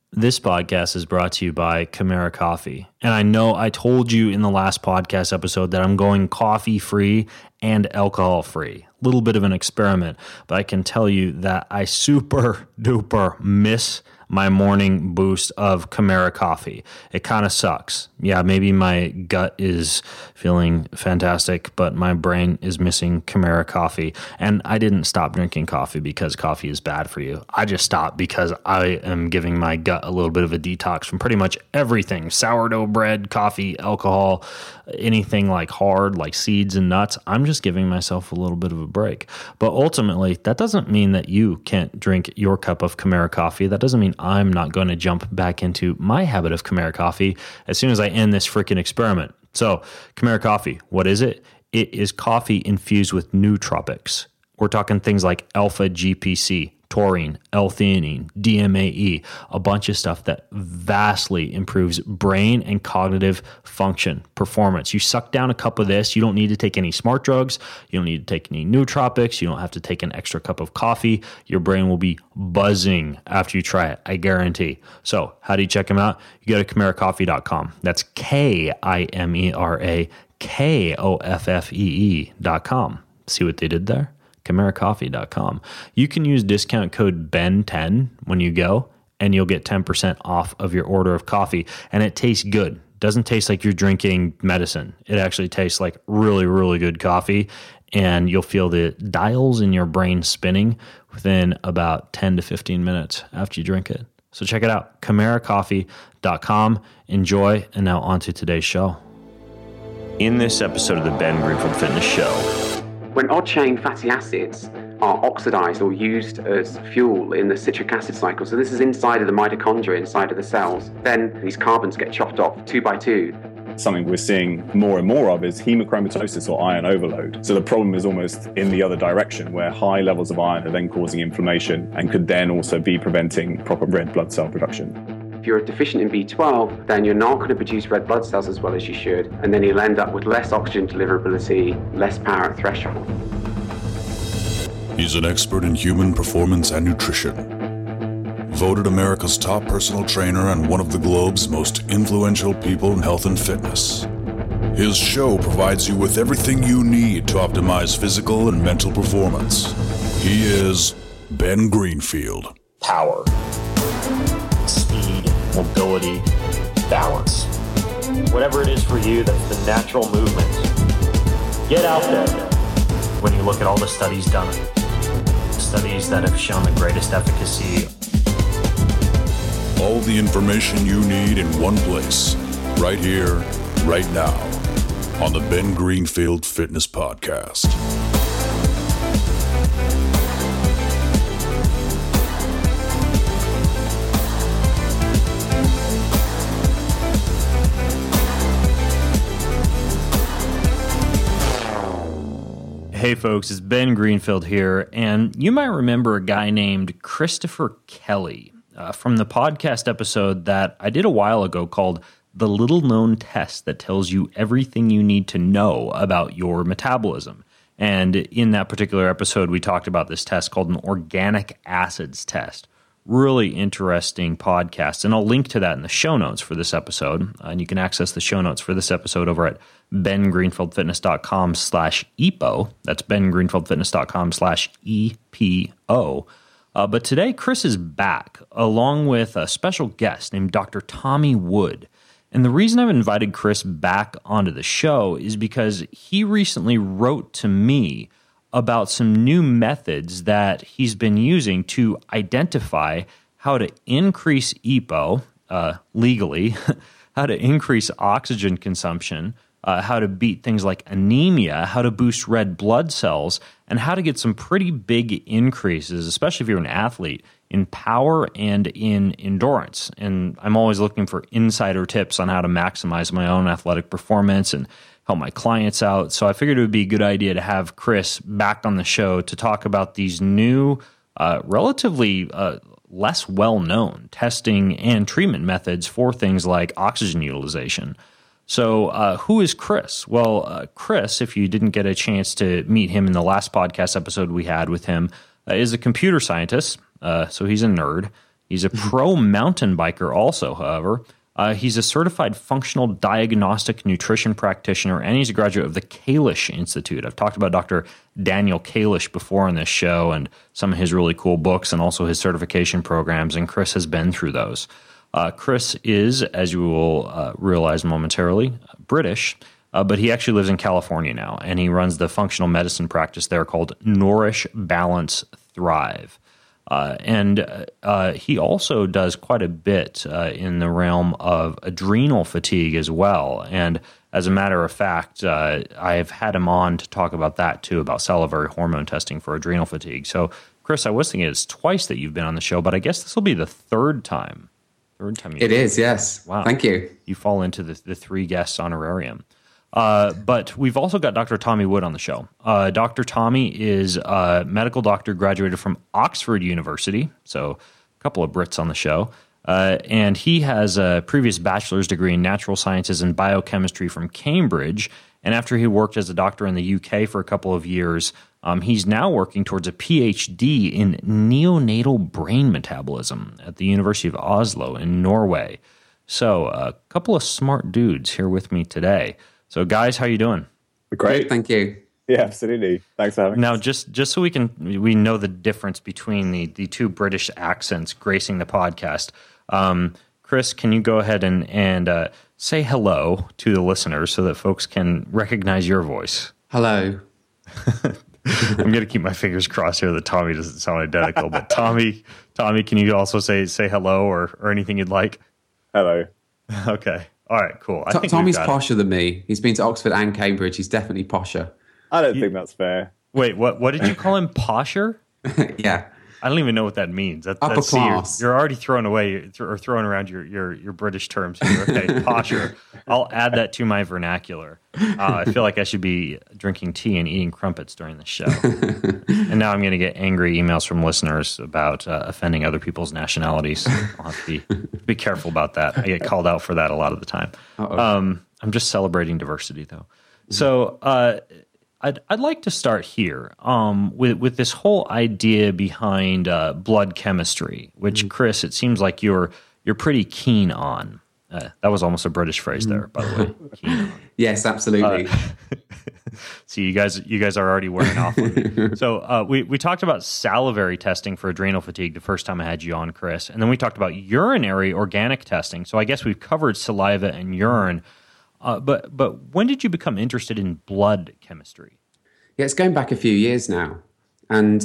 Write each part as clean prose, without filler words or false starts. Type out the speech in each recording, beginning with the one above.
This podcast is brought to you by Chimera Coffee. And I know I told you in the last podcast episode that I'm going coffee-free and alcohol-free. A little bit of an experiment, but I can tell you that I super duper miss my morning boost of Chimera Coffee. It kind of sucks. Yeah, maybe my gut is feeling fantastic, but my brain is missing Chimera Coffee. And I didn't stop drinking coffee because coffee is bad for you. I just stopped because I am giving my gut a little bit of a detox from pretty much everything. Sourdough bread, coffee, alcohol, anything like hard, like seeds and nuts. I'm just giving myself a little bit of a break. But ultimately, that doesn't mean that you can't drink your cup of Chimera Coffee. That doesn't mean I'm not going to jump back into my habit of Chimera Coffee as soon as I end this freaking experiment. So, Chimera Coffee, what is it? It is coffee infused with nootropics. We're talking things like alpha GPC, taurine, L-theanine, DMAE, a bunch of stuff that vastly improves brain and cognitive function, performance. You suck down a cup of this, you don't need to take any smart drugs, you don't need to take any nootropics, you don't have to take an extra cup of coffee. Your brain will be buzzing after you try it, I guarantee. So how do you check them out? You go to ChimeraCoffee.com. That's KIMERAKOFFEE.com. See what they did there? ChimeraCoffee.com. You can use discount code BEN10 when you go, and you'll get 10% off of your order of coffee. And it tastes good. Doesn't taste like you're drinking medicine. It actually tastes like really, really good coffee. And you'll feel the dials in your brain spinning within about 10 to 15 minutes after you drink it. So check it out, ChimeraCoffee.com. Enjoy. And now on to today's show. In this episode of the Ben Greenfield Fitness Show, when odd-chain fatty acids are oxidized or used as fuel in the citric acid cycle, so this is inside of the mitochondria, inside of the cells, then these carbons get chopped off 2 by 2. Something we're seeing more and more of is hemochromatosis or iron overload. So the problem is almost in the other direction, where high levels of iron are then causing inflammation and could then also be preventing proper red blood cell production. If you're deficient in B12, then you're not going to produce red blood cells as well as you should, and then you'll end up with less oxygen deliverability, less power at threshold. He's an expert in human performance and nutrition. Voted America's top personal trainer and one of the globe's most influential people in health and fitness. His show provides you with everything you need to optimize physical and mental performance. He is Ben Greenfield. Power, speed, mobility, balance. Whatever it is for you, that's the natural movement. Get out there. When you look at all the studies done, studies that have shown the greatest efficacy. All the information you need in one place, right here, right now, on the Ben Greenfield Fitness Podcast. Hey folks, it's Ben Greenfield here, and you might remember a guy named Christopher Kelly from the podcast episode that I did a while ago called The Little Known Test That Tells You Everything You Need to Know About Your Metabolism. And in that particular episode, we talked about this test called an organic acids test. Really interesting podcast, and I'll link to that in the show notes for this episode. And you can access the show notes for this episode over at bengreenfieldfitness.com/EPO. That's bengreenfieldfitness.com/EPO. But today, Chris is back, along with a special guest named Dr. Tommy Wood. And the reason I've invited Chris back onto the show is because he recently wrote to me about some new methods that he's been using to identify how to increase EPO legally, how to increase oxygen consumption, how to beat things like anemia, how to boost red blood cells, and how to get some pretty big increases, especially if you're an athlete, in power and in endurance. And I'm always looking for insider tips on how to maximize my own athletic performance and help my clients out. So I figured it would be a good idea to have Chris back on the show to talk about these new, relatively less well-known testing and treatment methods for things like oxygen utilization. So who is Chris? Well, Chris, if you didn't get a chance to meet him in the last podcast episode we had with him, is a computer scientist. So he's a nerd. He's a pro mountain biker also, however. He's a certified functional diagnostic nutrition practitioner, and he's a graduate of the Kalish Institute. I've talked about Dr. Daniel Kalish before on this show and some of his really cool books and also his certification programs, and Chris has been through those. Chris is, as you will realize momentarily, British, but he actually lives in California now, and he runs the functional medicine practice there called Nourish, Balance, Thrive. And he also does quite a bit in the realm of adrenal fatigue as well. And as a matter of fact, I've had him on to talk about that too, about salivary hormone testing for adrenal fatigue. So, Chris, I was thinking it's twice that you've been on the show, but I guess this will be the third time. It is, yes. Wow. Thank you. You fall into the 3 guests honorarium. But we've also got Dr. Tommy Wood on the show. Dr. Tommy is a medical doctor, graduated from Oxford University, so a couple of Brits on the show. And he has a previous bachelor's degree in natural sciences and biochemistry from Cambridge. And after he worked as a doctor in the UK for a couple of years, he's now working towards a PhD in neonatal brain metabolism at the University of Oslo in Norway. So a couple of smart dudes here with me today. So, guys, how you doing? Great. Thank you. Yeah, absolutely. Thanks for having us. Now, just so we know the difference between the 2 British accents gracing the podcast. Chris, can you go ahead and say hello to the listeners so that folks can recognize your voice? Hello. I'm going to keep my fingers crossed here that Tommy doesn't sound identical. But Tommy, can you also say hello or anything you'd like? Hello. Okay. All right, cool. I think Tommy's posher than me. He's been to Oxford and Cambridge. He's definitely posher. I don't think that's fair. Wait, what did you call him? Posher? Yeah. I don't even know what that means. Upper class. You're already throwing around your British terms here. Okay, posher. I'll add that to my vernacular. I feel like I should be drinking tea and eating crumpets during the show. And now I'm going to get angry emails from listeners about offending other people's nationalities. I'll have to be careful about that. I get called out for that a lot of the time. I'm just celebrating diversity, though. So I'd like to start here with this whole idea behind blood chemistry, which, Chris, it seems like you're pretty keen on. That was almost a British phrase there, by the way. Keen on. Yes, absolutely. See, you guys are already wearing off on me. So we talked about salivary testing for adrenal fatigue the first time I had you on, Chris, and then we talked about urinary organic testing. So I guess we've covered saliva and urine. But when did you become interested in blood chemistry? Yeah, it's going back a few years now, and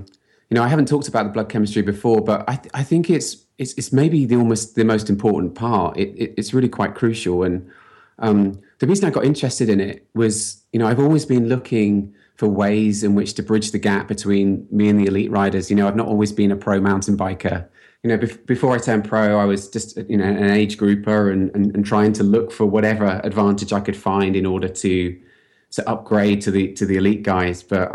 I haven't talked about the blood chemistry before, but I think it's maybe the most important part. It's really quite crucial, and the reason I got interested in it was I've always been looking for ways in which to bridge the gap between me and the elite riders. I've not always been a pro mountain biker. Before I turned pro, I was just an age grouper and trying to look for whatever advantage I could find in order to upgrade to the elite guys. But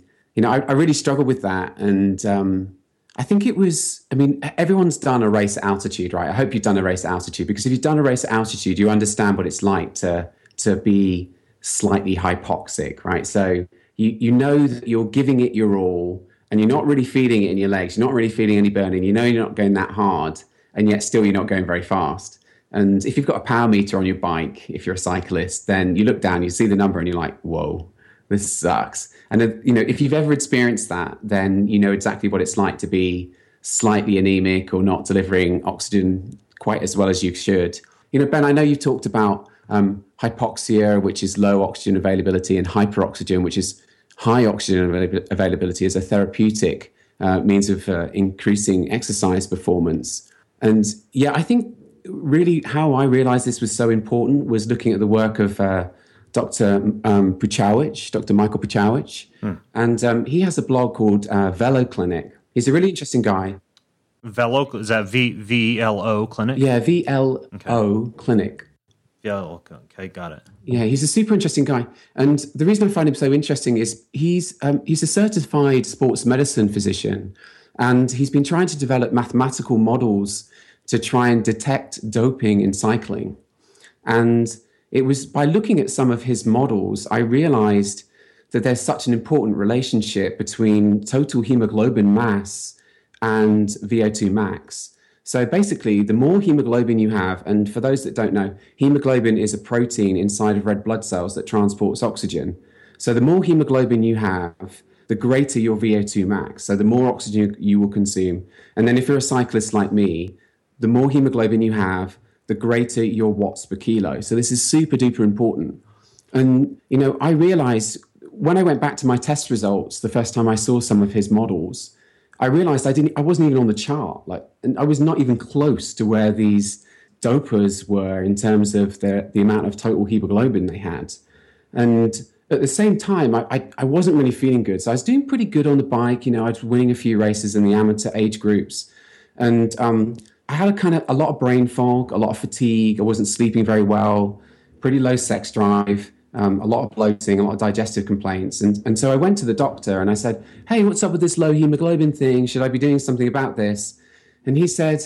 I really struggled with that, and I think it was. Everyone's done a race at altitude, right? I hope you've done a race at altitude, because if you've done a race at altitude, you understand what it's like to be slightly hypoxic, right? So you know that you're giving it your all, and you're not really feeling it in your legs. You're not really feeling any burning. You're not going that hard, and yet still you're not going very fast. And if you've got a power meter on your bike, if you're a cyclist, then you look down, you see the number, and you're like, whoa, this sucks. And if you've ever experienced that, then you know exactly what it's like to be slightly anemic or not delivering oxygen quite as well as you should. Ben, I know you've talked about hypoxia, which is low oxygen availability, and hyperoxygen, which is high oxygen availability as a therapeutic means of increasing exercise performance. And yeah, I think really how I realized this was so important was looking at the work of Dr. Puchowicz, Dr. Michael Puchowicz. And he has a blog called Velo Clinic. He's a really interesting guy. Velo, is that VLO Clinic? Yeah, VLO Clinic. Yeah, okay, got it. Yeah, he's a super interesting guy. And the reason I find him so interesting is he's a certified sports medicine physician, and he's been trying to develop mathematical models to try and detect doping in cycling. And it was by looking at some of his models, I realized that there's such an important relationship between total hemoglobin mass and VO2 max. So basically, the more hemoglobin you have, and for those that don't know, hemoglobin is a protein inside of red blood cells that transports oxygen. So the more hemoglobin you have, the greater your VO2 max. So the more oxygen you will consume. And then if you're a cyclist like me, the more hemoglobin you have, the greater your watts per kilo. So this is super duper important. And, I realized when I went back to my test results, the first time I saw some of his models, I realized I wasn't even on the chart. And I was not even close to where these dopers were in terms of the amount of total hemoglobin they had. And at the same time, I wasn't really feeling good. So I was doing pretty good on the bike. I was winning a few races in the amateur age groups. And I had a lot of brain fog, a lot of fatigue. I wasn't sleeping very well, pretty low sex drive, a lot of bloating, a lot of digestive complaints. And so I went to the doctor and I said, hey, what's up with this low hemoglobin thing? Should I be doing something about this? And he said,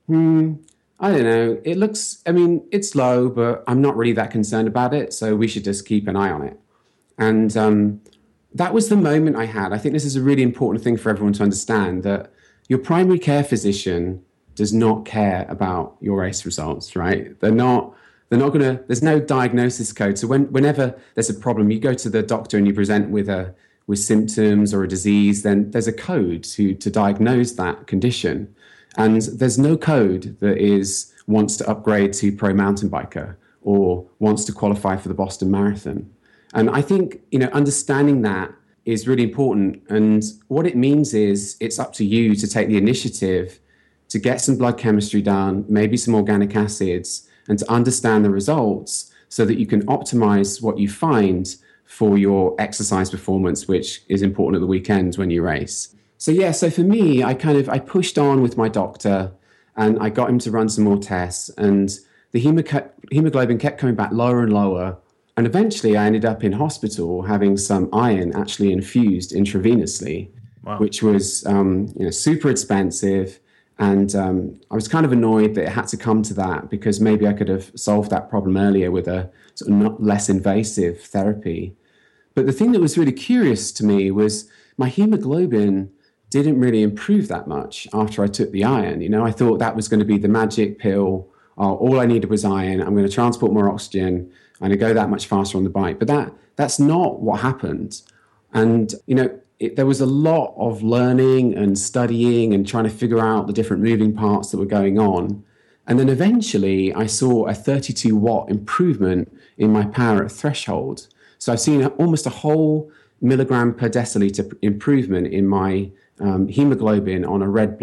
I don't know. It's low, but I'm not really that concerned about it. So we should just keep an eye on it. And that was the moment I had. I think this is a really important thing for everyone to understand, that your primary care physician does not care about your race results, right? They're not going to, there's no diagnosis code. So whenever there's a problem, you go to the doctor and you present with symptoms or a disease, then there's a code to diagnose that condition. And there's no code that wants to upgrade to pro mountain biker or wants to qualify for the Boston Marathon. And I think, understanding that is really important. And what it means is it's up to you to take the initiative to get some blood chemistry done, maybe some organic acids, and to understand the results so that you can optimize what you find for your exercise performance, which is important at the weekends when you race. So for me, I pushed on with my doctor and I got him to run some more tests, and the hemoglobin kept coming back lower and lower. And eventually I ended up in hospital having some iron actually infused intravenously, wow, which was super expensive. And I was kind of annoyed that it had to come to that, because maybe I could have solved that problem earlier with a sort of not less invasive therapy. But the thing that was really curious to me was my hemoglobin didn't really improve that much after I took the iron. I thought that was going to be the magic pill. All I needed was iron. I'm going to transport more oxygen. I'm going to go that much faster on the bike. But that's not what happened. And, there was a lot of learning and studying and trying to figure out the different moving parts that were going on. And then eventually I saw a 32 watt improvement in my power at threshold. So I've seen almost a whole milligram per deciliter improvement in my hemoglobin on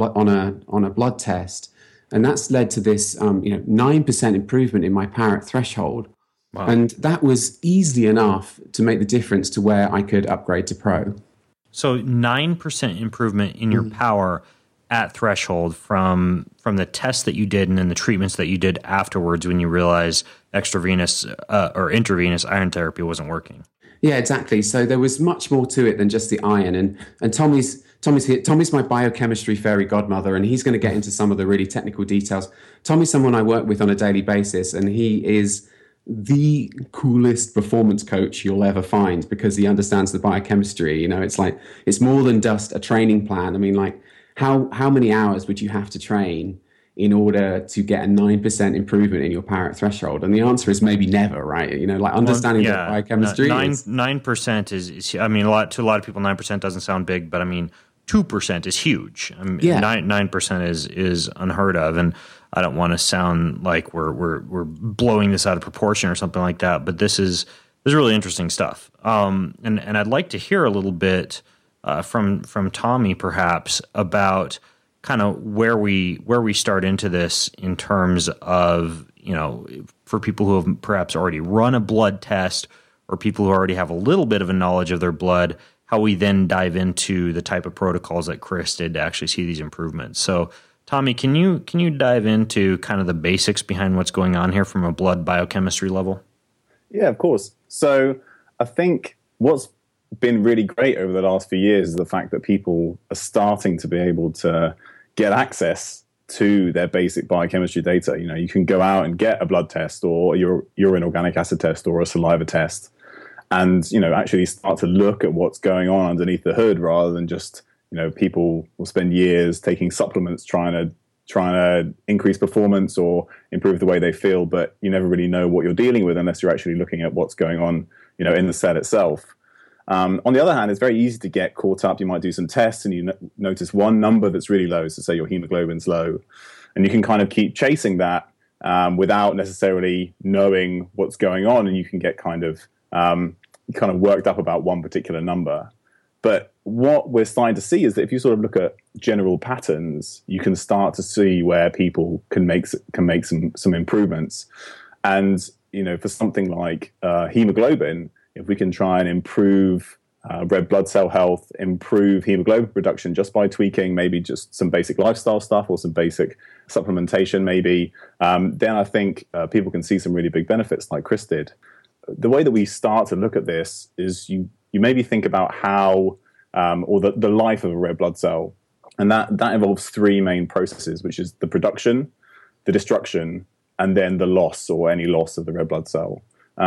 a blood test. And that's led to this 9% improvement in my power at threshold. Wow. And that was easily enough to make the difference to where I could upgrade to pro. So 9% improvement in your power at threshold from the tests that you did and then the treatments that you did afterwards when you realized extravenous or intravenous iron therapy wasn't working. Yeah, exactly. So there was much more to it than just the iron. And Tommy's here. Tommy's my biochemistry fairy godmother, and he's going to get into some of the really technical details. Tommy's someone I work with on a daily basis, and he is the coolest performance coach you'll ever find, because he understands the biochemistry. It's more than just a training plan. I mean, how many hours would you have to train in order to get a 9% improvement in your power at threshold? And the answer is maybe never, right? Understanding the biochemistry. 9% is to a lot of people, 9% doesn't sound big, but 2% is huge. 9% is unheard of, and I don't want to sound like we're blowing this out of proportion or something like that, but this is really interesting stuff. And I'd like to hear a little bit from Tommy, perhaps, about kind of where we start into this in terms of, for people who have perhaps already run a blood test or people who already have a little bit of a knowledge of their blood, how we then dive into the type of protocols that Chris did to actually see these improvements. So, Tommy, can you dive into kind of the basics behind what's going on here from a blood biochemistry level? Yeah, of course. So I think what's been really great over the last few years is the fact that people are starting to be able to get access to their basic biochemistry data. You can go out and get a blood test or your urine organic acid test or a saliva test, and actually start to look at what's going on underneath the hood, rather than just people will spend years taking supplements trying to trying to increase performance or improve the way they feel, but you never really know what you're dealing with unless you're actually looking at what's going on, in the cell itself. On the other hand, it's very easy to get caught up. You might do some tests and you notice one number that's really low. So say your hemoglobin's low, and you can kind of keep chasing that without necessarily knowing what's going on, and you can get kind of worked up about one particular number. But what we're starting to see is that if you sort of look at general patterns, you can start to see where people can make some improvements. And for something like hemoglobin, if we can try and improve red blood cell health, improve hemoglobin production just by tweaking maybe just some basic lifestyle stuff or some basic supplementation maybe, then I think people can see some really big benefits like Chris did. The way that we start to look at this is you maybe think about how, or the life of a red blood cell. And that involves three main processes, which is the production, the destruction, and then the loss or any loss of the red blood cell.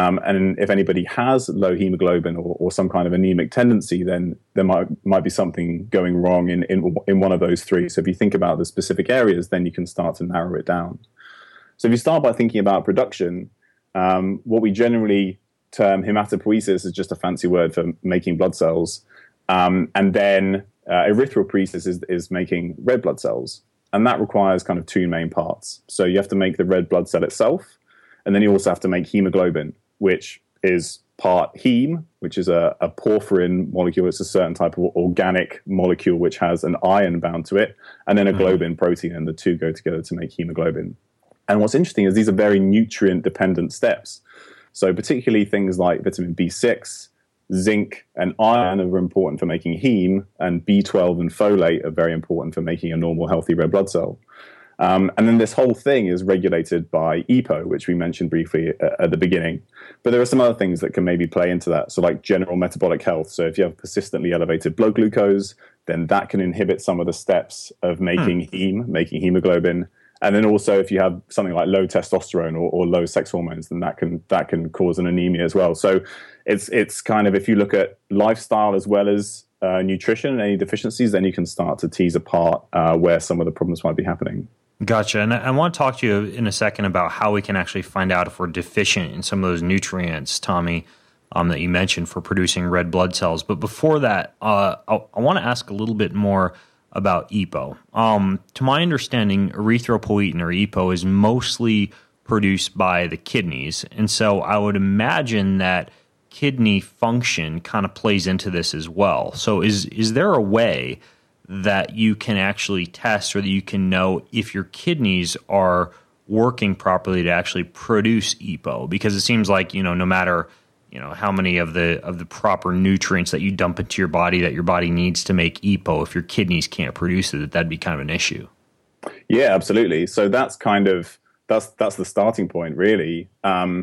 And if anybody has low hemoglobin or some kind of anemic tendency, then there might be something going wrong in one of those three. So if you think about the specific areas, then you can start to narrow it down. So if you start by thinking about production, what we generally term hematopoiesis is just a fancy word for making blood cells. And then erythropoiesis is making red blood cells. And that requires kind of two main parts. So you have to make the red blood cell itself, and then you also have to make hemoglobin, which is part heme, which is a porphyrin molecule. It's a certain type of organic molecule which has an iron bound to it, and then a globin protein, and the two go together to make hemoglobin. And what's interesting is these are very nutrient-dependent steps. So particularly things like vitamin B6, zinc, and iron are important for making heme, and B12 and folate are very important for making a normal, healthy red blood cell. And then this whole thing is regulated by EPO, which we mentioned briefly at the beginning. But there are some other things that can maybe play into that. So like general metabolic health. So if you have persistently elevated blood glucose, then that can inhibit some of the steps of making heme, making hemoglobin. And then also if you have something like low testosterone or low sex hormones, then that can cause an anemia as well. So it's kind of, if you look at lifestyle as well as nutrition and any deficiencies, then you can start to tease apart where some of the problems might be happening. Gotcha. And I want to talk to you in a second about how we can actually find out if we're deficient in some of those nutrients, Tommy, that you mentioned for producing red blood cells. But before that, I want to ask a little bit more about EPO. To my understanding, erythropoietin or EPO is mostly produced by the kidneys. And so I would imagine that kidney function kind of plays into this as well. So is there a way that you can actually test or that you can know if your kidneys are working properly to actually produce EPO? Because it seems like, no matter, how many of the proper nutrients that you dump into your body that your body needs to make EPO, if your kidneys can't produce it, that'd be kind of an issue. Yeah, absolutely. So that's kind of, that's the starting point really. And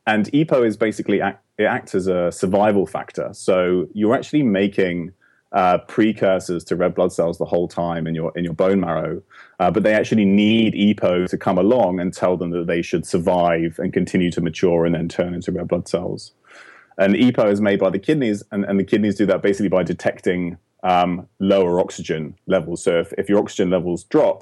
EPO is basically, it acts as a survival factor. So you're actually making precursors to red blood cells the whole time in your bone marrow, but they actually need EPO to come along and tell them that they should survive and continue to mature and then turn into red blood cells. And EPO is made by the kidneys, and the kidneys do that basically by detecting lower oxygen levels. So if your oxygen levels drop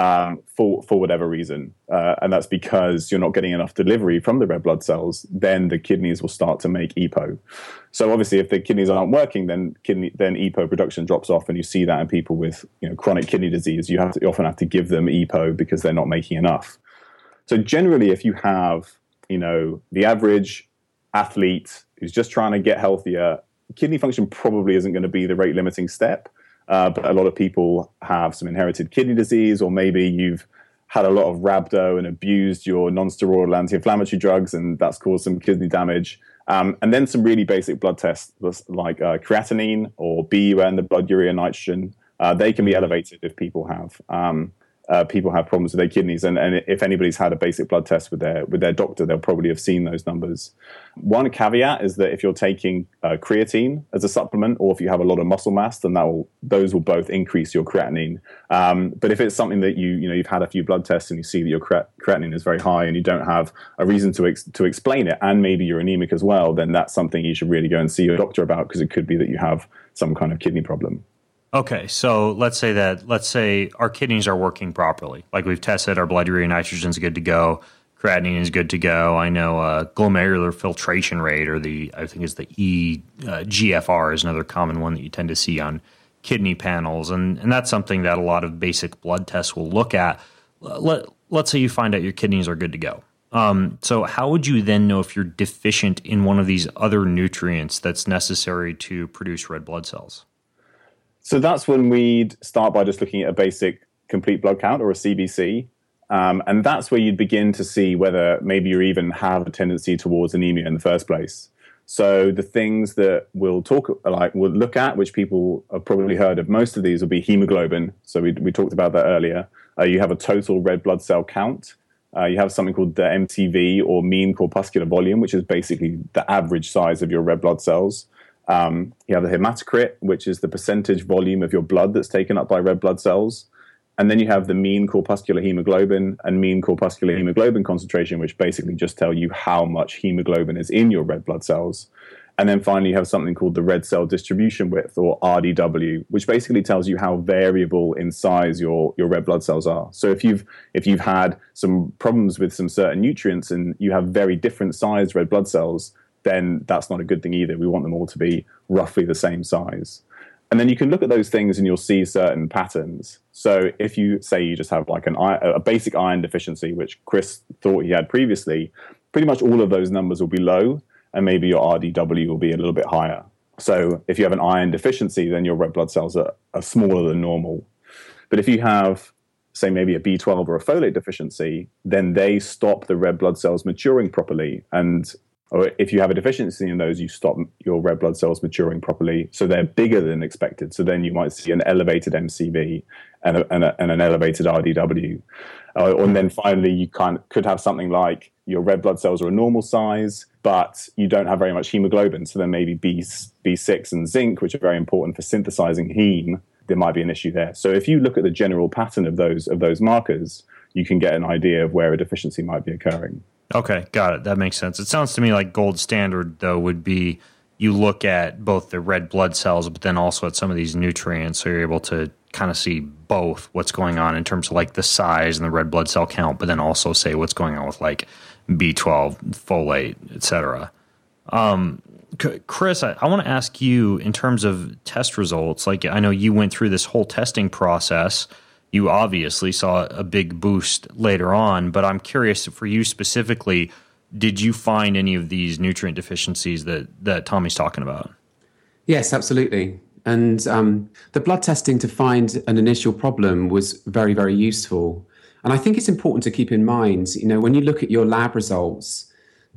for whatever reason, and that's because you're not getting enough delivery from the red blood cells, then the kidneys will start to make EPO. So obviously, if the kidneys aren't working, then EPO production drops off, and you see that in people with chronic kidney disease. You often have to give them EPO because they're not making enough. So generally, if you have the average athlete who's just trying to get healthier, kidney function probably isn't going to be the rate limiting step. But a lot of people have some inherited kidney disease, or maybe you've had a lot of rhabdo and abused your non-steroidal anti-inflammatory drugs, and that's caused some kidney damage. And then some really basic blood tests like creatinine or BUN, the blood urea nitrogen, they can be elevated if people have problems with their kidneys. And if anybody's had a basic blood test with their doctor, they'll probably have seen those numbers. One caveat is that if you're taking creatine as a supplement, or if you have a lot of muscle mass, then those will both increase your creatinine. But if it's something that you've had a few blood tests and you see that your creatinine is very high and you don't have a reason to explain it, and maybe you're anemic as well, then that's something you should really go and see your doctor about, because it could be that you have some kind of kidney problem. Okay, so let's say our kidneys are working properly. Like we've tested, our blood urea nitrogen's good to go, creatinine is good to go. I know glomerular filtration rate, or I think it's the GFR, is another common one that you tend to see on kidney panels, and that's something that a lot of basic blood tests will look at. Let's say you find out your kidneys are good to go. So how would you then know if you're deficient in one of these other nutrients that's necessary to produce red blood cells? So that's when we'd start by just looking at a basic complete blood count, or a CBC. And that's where you'd begin to see whether maybe you even have a tendency towards anemia in the first place. So the things that we'll look at, which people have probably heard of, most of these will be hemoglobin. So we talked about that earlier. You have a total red blood cell count. You have something called the MCV, or mean corpuscular volume, which is basically the average size of your red blood cells. You have the hematocrit, which is the percentage volume of your blood that's taken up by red blood cells. And then you have the mean corpuscular hemoglobin and mean corpuscular hemoglobin concentration, which basically just tell you how much hemoglobin is in your red blood cells. And then finally, you have something called the red cell distribution width, or RDW, which basically tells you how variable in size your red blood cells are. So if you've had some problems with some certain nutrients and you have very different sized red blood cells, then that's not a good thing either. We want them all to be roughly the same size. And then you can look at those things and you'll see certain patterns. So if you say you just have like a basic iron deficiency, which Chris thought he had previously, pretty much all of those numbers will be low, and maybe your RDW will be a little bit higher. So if you have an iron deficiency, then your red blood cells are smaller than normal. But if you have, say, maybe a B12 or a folate deficiency, then they stop the red blood cells maturing properly. Or if you have a deficiency in those, you stop your red blood cells maturing properly, so they're bigger than expected. So then you might see an elevated MCV and an elevated RDW. And then finally, you could have something like your red blood cells are a normal size, but you don't have very much hemoglobin. So then maybe B6 and zinc, which are very important for synthesizing heme, there might be an issue there. So if you look at the general pattern of those markers, you can get an idea of where a deficiency might be occurring. Okay, got it. That makes sense. It sounds to me like gold standard, though, would be you look at both the red blood cells, but then also at some of these nutrients, so you're able to kind of see both what's going on in terms of like the size and the red blood cell count, but then also say what's going on with like B12, folate, et cetera. Chris, I want to ask you in terms of test results. Like, I know you went through this whole testing process. You obviously saw a big boost later on, but I'm curious for you specifically, did you find any of these nutrient deficiencies that Tommy's talking about? Yes, absolutely. And the blood testing to find an initial problem was very, very useful. And I think it's important to keep in mind, when you look at your lab results,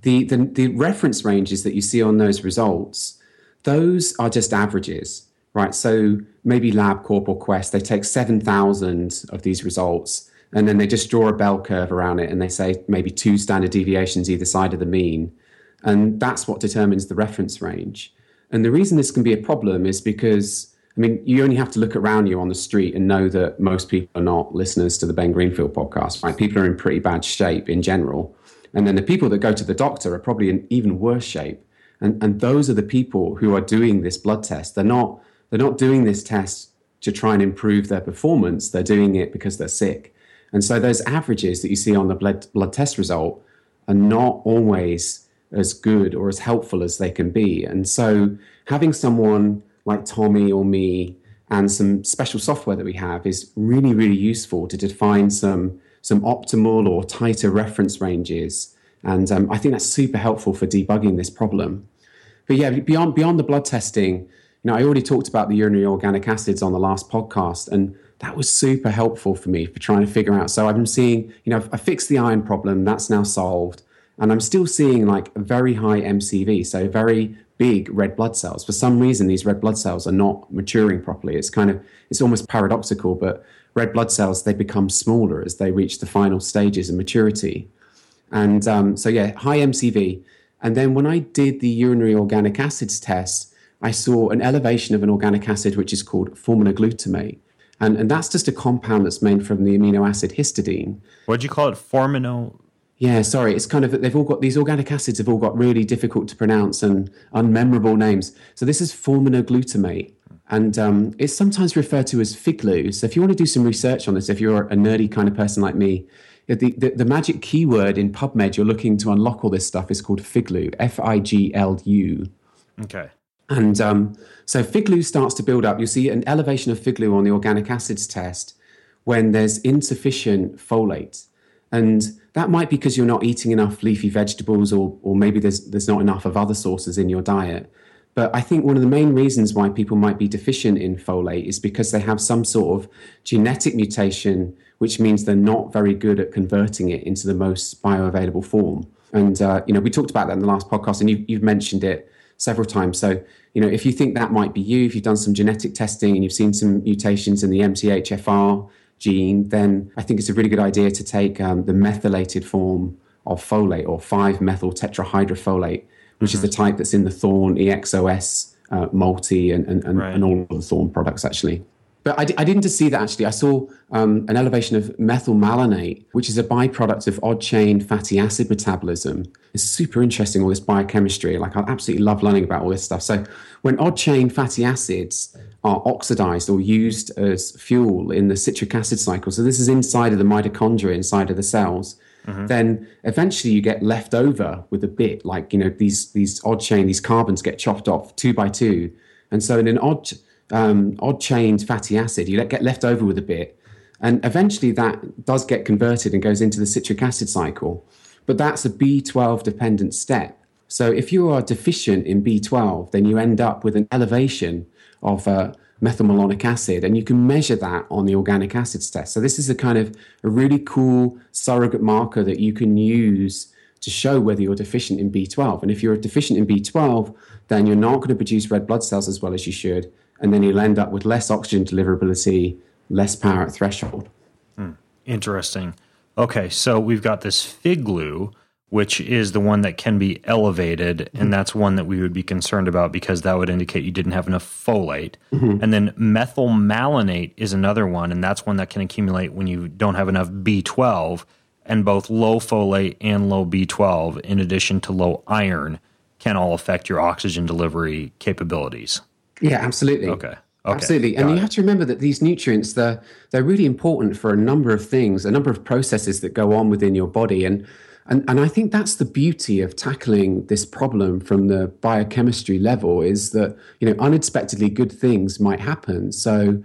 the reference ranges that you see on those results, those are just averages. Right, so maybe LabCorp or Quest, they take 7,000 of these results, and then they just draw a bell curve around it, and they say maybe 2 standard deviations either side of the mean. And that's what determines the reference range. And the reason this can be a problem is because, you only have to look around you on the street and know that most people are not listeners to the Ben Greenfield podcast, right? People are in pretty bad shape in general. And then the people that go to the doctor are probably in even worse shape. And those are the people who are doing this blood test. They're not doing this test to try and improve their performance. They're doing it because they're sick. And so those averages that you see on the blood test result are not always as good or as helpful as they can be. And so having someone like Tommy or me and some special software that we have is really, really useful to define some optimal or tighter reference ranges. And I think that's super helpful for debugging this problem. But yeah, beyond the blood testing, I already talked about the urinary organic acids on the last podcast, and that was super helpful for me for trying to figure out. So I've been seeing, I fixed the iron problem, that's now solved, and I'm still seeing like a very high MCV, so very big red blood cells. For some reason, these red blood cells are not maturing properly. It's almost paradoxical, but red blood cells, they become smaller as they reach the final stages of maturity. And so yeah, high MCV. And then when I did the urinary organic acids test, I saw an elevation of an organic acid, which is called forminoglutamate. And that's just a compound that's made from the amino acid histidine. What'd you call it? Formino? Yeah, sorry. It's kind of, these organic acids have all got really difficult to pronounce and unmemorable names. So this is forminoglutamate. And it's sometimes referred to as FIGLU. So if you want to do some research on this, if you're a nerdy kind of person like me, the magic keyword in PubMed you're looking to unlock all this stuff is called FIGLU, FIGLU. Okay. And so FIGLU starts to build up. You'll see an elevation of FIGLU on the organic acids test when there's insufficient folate. And that might be because you're not eating enough leafy vegetables, or maybe there's not enough of other sources in your diet. But I think one of the main reasons why people might be deficient in folate is because they have some sort of genetic mutation, which means they're not very good at converting it into the most bioavailable form. And, we talked about that in the last podcast, and you've mentioned it several times. So, if you think that might be you, if you've done some genetic testing and you've seen some mutations in the MTHFR gene, then I think it's a really good idea to take the methylated form of folate, or 5-methyl tetrahydrofolate, which is the type that's in the Thorne EXOS multi and all of the Thorne products, actually. But I didn't just see that, actually. I saw an elevation of methylmalonate, which is a byproduct of odd-chain fatty acid metabolism. It's super interesting, all this biochemistry. Like, I absolutely love learning about all this stuff. So when odd-chain fatty acids are oxidized or used as fuel in the citric acid cycle, so this is inside of the mitochondria, inside of the cells, then eventually you get left over with a bit, like, these odd-chain, these carbons get chopped off 2 by 2. And so in an odd-chained fatty acid, you get left over with a bit, and eventually that does get converted and goes into the citric acid cycle. But that's a B12 dependent step. So if you are deficient in B12, then you end up with an elevation of methylmalonic acid, and you can measure that on the organic acids test. So this is a really cool surrogate marker that you can use to show whether you're deficient in B12. And if you're deficient in B12, then you're not going to produce red blood cells as well as you should, and then you'll end up with less oxygen deliverability, less power at threshold. Interesting. Okay, so we've got this FIGLU, which is the one that can be elevated, and that's one that we would be concerned about because that would indicate you didn't have enough folate. And then methylmalonate is another one, and that's one that can accumulate when you don't have enough B12, and both low folate and low B12, in addition to low iron, can all affect your oxygen delivery capabilities. Yeah, absolutely. Okay. Absolutely. And you have to remember that these nutrients, they're really important for a number of things, a number of processes that go on within your body. And I think that's the beauty of tackling this problem from the biochemistry level, is that, unexpectedly good things might happen. So,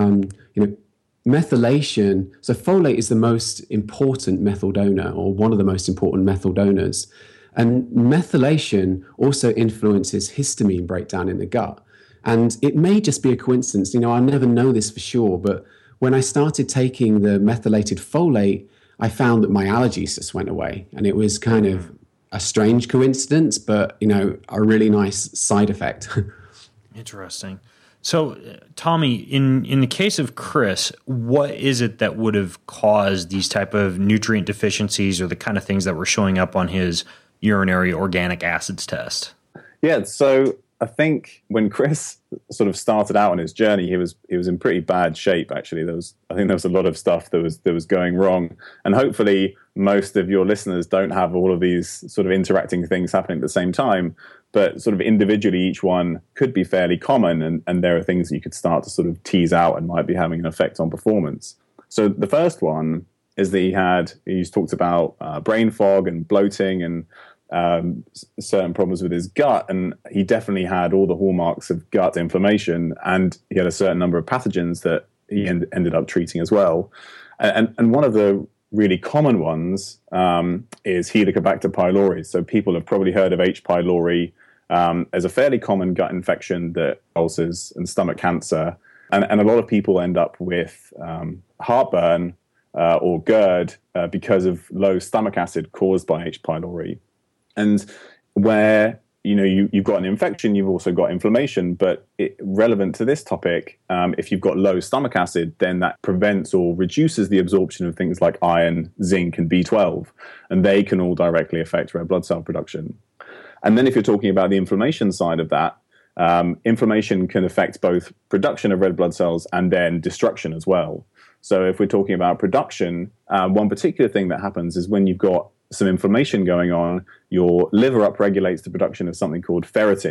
methylation, so folate is the most important methyl donor, or one of the most important methyl donors. And methylation also influences histamine breakdown in the gut. And it may just be a coincidence, I'll never know this for sure, but when I started taking the methylated folate, I found that my allergies just went away. And it was kind of a strange coincidence, but, a really nice side effect. Interesting. So, Tommy, in the case of Chris, what is it that would have caused these type of nutrient deficiencies, or the kind of things that were showing up on his urinary organic acids test? Yeah, so I think when Chris sort of started out on his journey, he was in pretty bad shape. Actually, I think there was a lot of stuff that was going wrong, and hopefully most of your listeners don't have all of these sort of interacting things happening at the same time. But sort of individually, each one could be fairly common, and there are things that you could start to sort of tease out and might be having an effect on performance. So the first one is that he's talked about brain fog and bloating and certain problems with his gut, and he definitely had all the hallmarks of gut inflammation, and he had a certain number of pathogens that he ended up treating as well. And one of the really common ones is Helicobacter pylori. So people have probably heard of H. pylori as a fairly common gut infection that ulcers and stomach cancer, and a lot of people end up with heartburn or GERD because of low stomach acid caused by H. pylori. And where you've got an infection, you've also got inflammation. But relevant to this topic, if you've got low stomach acid, then that prevents or reduces the absorption of things like iron, zinc, and B12, and they can all directly affect red blood cell production. And then if you're talking about the inflammation side of that, inflammation can affect both production of red blood cells and then destruction as well. So if we're talking about production, one particular thing that happens is when you've got some inflammation going on, your liver upregulates the production of something called ferritin.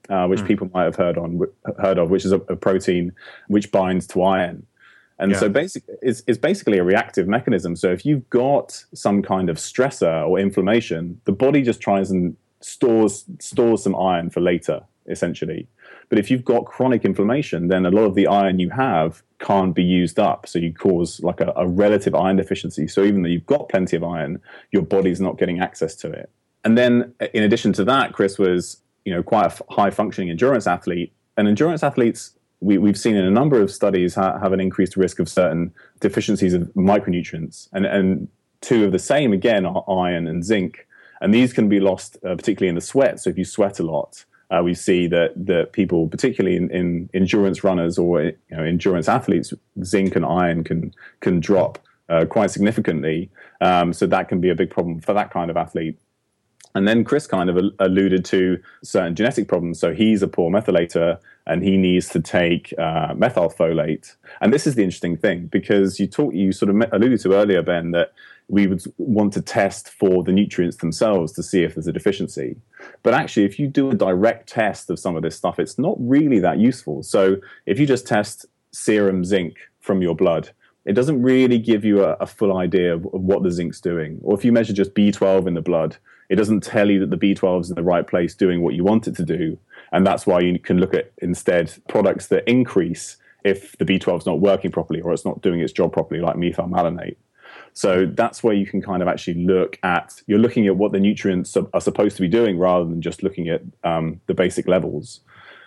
which people might have heard of, which is a protein which binds to iron. And so it's basically a reactive mechanism. So if you've got some kind of stressor or inflammation, the body just tries and stores some iron for later, essentially. But if you've got chronic inflammation, then a lot of the iron you have can't be used up. So you cause like a relative iron deficiency. So even though you've got plenty of iron, your body's not getting access to it. And then in addition to that, Chris was, quite a high functioning endurance athlete. And endurance athletes, we've seen in a number of studies have an increased risk of certain deficiencies of micronutrients. And two of the same, again, are iron and zinc. And these can be lost, particularly in the sweat. So if you sweat a lot, we see that people, particularly in endurance runners or endurance athletes, zinc and iron can drop quite significantly. So that can be a big problem for that kind of athlete. And then Chris kind of alluded to certain genetic problems. So he's a poor methylator, and he needs to take methylfolate. And this is the interesting thing, because you sort of alluded to earlier, Ben, that we would want to test for the nutrients themselves to see if there's a deficiency. But actually, if you do a direct test of some of this stuff, it's not really that useful. So if you just test serum zinc from your blood, it doesn't really give you a full idea of what the zinc's doing. Or if you measure just B12 in the blood, it doesn't tell you that the B12 is in the right place doing what you want it to do. And that's why you can look at instead products that increase if the B12 is not working properly or it's not doing its job properly, like methylmalonate. So that's where you can kind of actually you're looking at what the nutrients are supposed to be doing rather than just looking at the basic levels.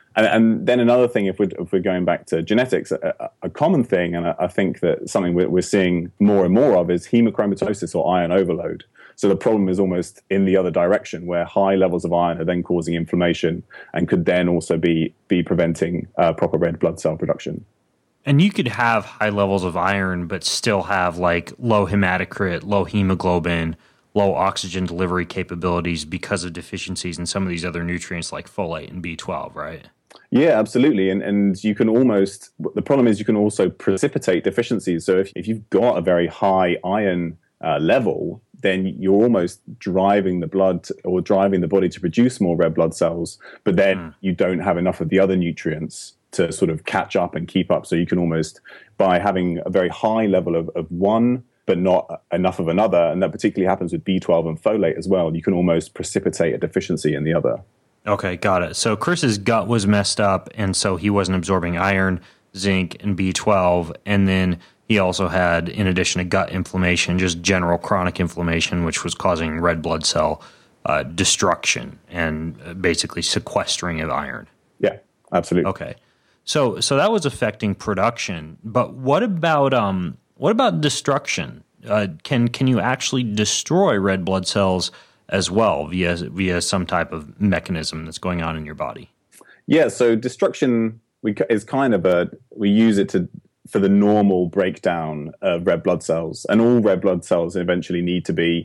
And then another thing, if we're going back to genetics, a common thing, and I think that something we're seeing more and more of, is hemochromatosis or iron overload. So the problem is almost in the other direction, where high levels of iron are then causing inflammation and could then also be preventing proper red blood cell production. And you could have high levels of iron, but still have like low hematocrit, low hemoglobin, low oxygen delivery capabilities because of deficiencies in some of these other nutrients like folate and B12, right? Yeah, absolutely. And you can the problem is you can also precipitate deficiencies. So if you've got a very high iron level, then you're almost driving the blood or driving the body to produce more red blood cells, but then you don't have enough of the other nutrients to sort of catch up and keep up. So you can almost, by having a very high level of one, but not enough of another, and that particularly happens with B12 and folate as well, you can almost precipitate a deficiency in the other. Okay, got it. So Chris's gut was messed up, and so he wasn't absorbing iron, zinc, and B12, and then he also had, in addition to gut inflammation, just general chronic inflammation, which was causing red blood cell destruction and basically sequestering of iron. Yeah, absolutely. Okay, so that was affecting production, but what about destruction? Can you actually destroy red blood cells as well via some type of mechanism that's going on in your body? Yeah, so destruction is kind of we use it for the normal breakdown of red blood cells, and all red blood cells eventually need to be